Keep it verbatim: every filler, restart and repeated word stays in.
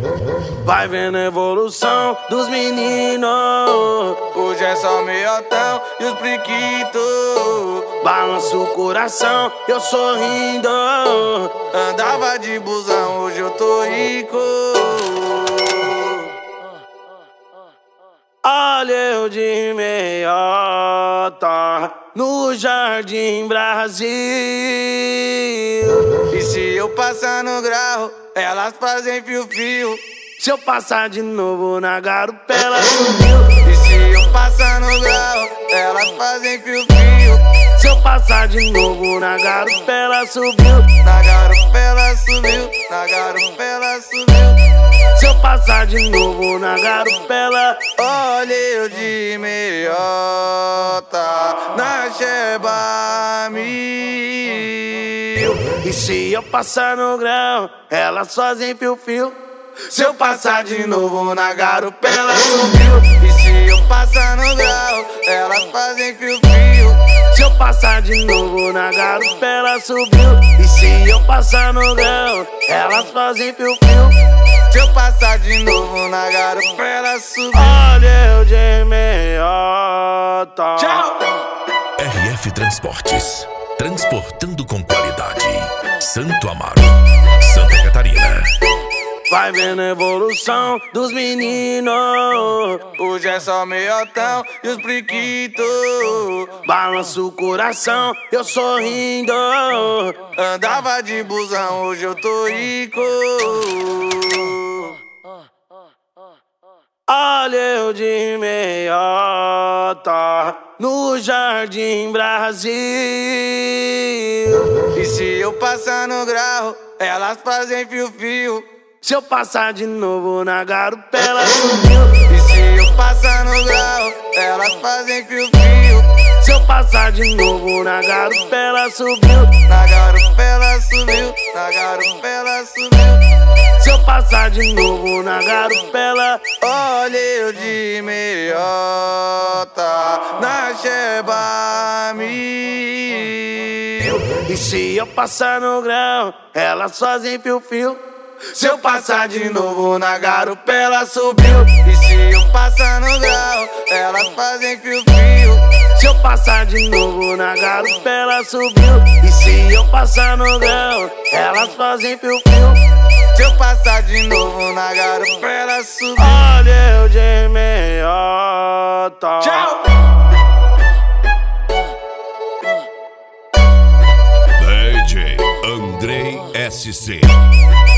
Vai vendo a evolução dos meninos. Hoje é só meiotão e os priquitos. Balança o coração, eu sorrindo. Andava de busão, hoje eu tô rico. Olha eu de meiota no Jardim Brasil. E se eu passar no grau, elas fazem fio-fio. Se eu passar de novo na garupa, ela subiu. E se eu passar no grau, elas fazem fio-fio. Se eu passar de novo na garupa, ela subiu. Na garupa ela subiu, na garupa ela subiu. Se eu passar de novo na garupa, ela... Olha eu de meiota na Sheba Mil. E se eu passar no grau, elas fazem fio-fio. Se eu passar de novo na garupa, ela subiu. E se eu passar no grau, elas fazem fio-fio. Se eu passar de novo na garupa, ela subiu. E se eu passar no grau, elas fazem fio-fio. Se eu passar de novo na garupa, ela subiu. Olha eu de meiota. Tchau! R F Transportes, transportando com qualidade. Santo Amaro, Santa Catarina. Vai vendo a evolução dos meninos. Hoje é só meiotão e os priquitos. Balança o coração, eu sorrindo. Andava de busão, hoje eu tô rico. Olha eu de meiota no Jardim Brasil. E se eu passar no grau, elas fazem fio-fio. Se eu passar de novo na garupa, ela subiu. E se eu passar no grau, elas fazem fio-fio. Se eu passar de novo na garupa, ela subiu. Na garupa ela subiu, na garupa ela subiu. Se eu passar de novo na garupa, ela... Olha eu de meiota na Sheba Mil. E se eu passar no grau, elas fazem fio-fio. Se eu passar de novo na garupa, ela subiu. E se eu passar no grau, elas fazem fio-fio. Se eu passar de novo na garupa, ela subiu. E se eu passar no grau, elas fazem fio-fio. Se eu passar de novo na garupa, ela subiu. Olha eu de meiota. Tchau! D J Andrei S C